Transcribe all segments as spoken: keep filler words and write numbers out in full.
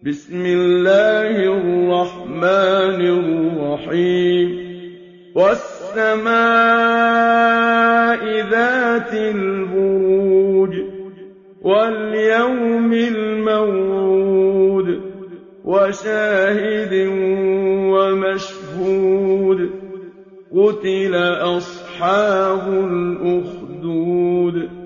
بسم الله الرحمن الرحيم والسماء ذات البروج واليوم الموعود وشاهد ومشهود قتل أصحاب الأخدود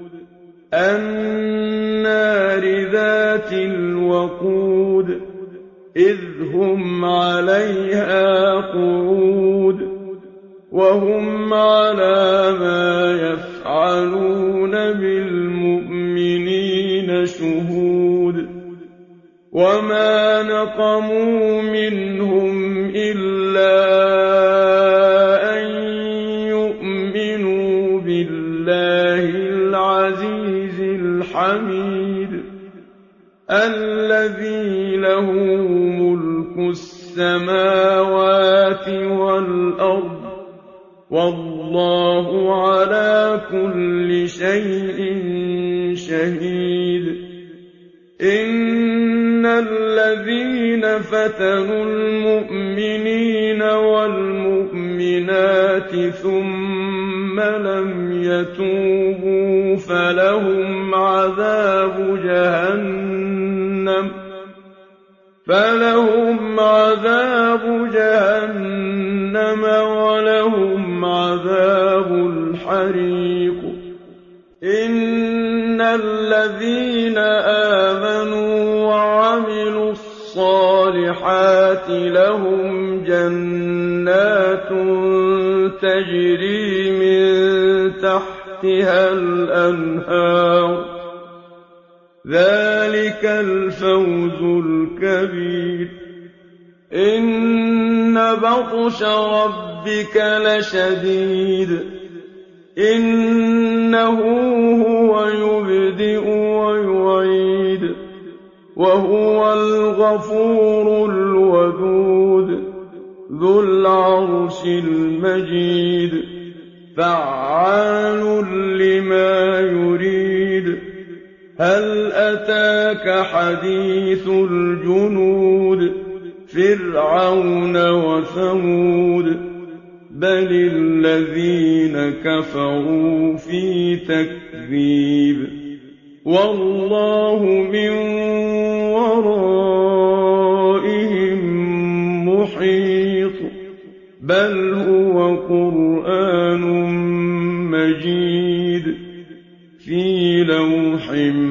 النار ذات الوقود إذ هم عليها قعود وهم على ما يفعلون بالمؤمنين شهود وما نقموا منهم إلا أن يؤمنوا بالله العزيز الحميد الذي له ملك السماوات والأرض والله على كل شيء شهيد إن الذين فتنوا المؤمنين والمؤمنات ثم لم يتوبوا فلهم عذاب جهنم فلهم عذاب جهنم ولهم عذاب الحريق إن الذين آمنوا وعملوا الصالحات لهم جنات تجري من تحتها الأنهار ذلك الفوز الكبير إن بطش ربك لشديد إنه هو يبدئ ويعيد وهو الغفور الودود ذو العرش المجيد فعال لما يريد هل أتاك حديث الجنود فرعون وثمود بل الذين كفروا في تكذيب والله من ورائهم محيط بل هو قرآن مجيد في لوح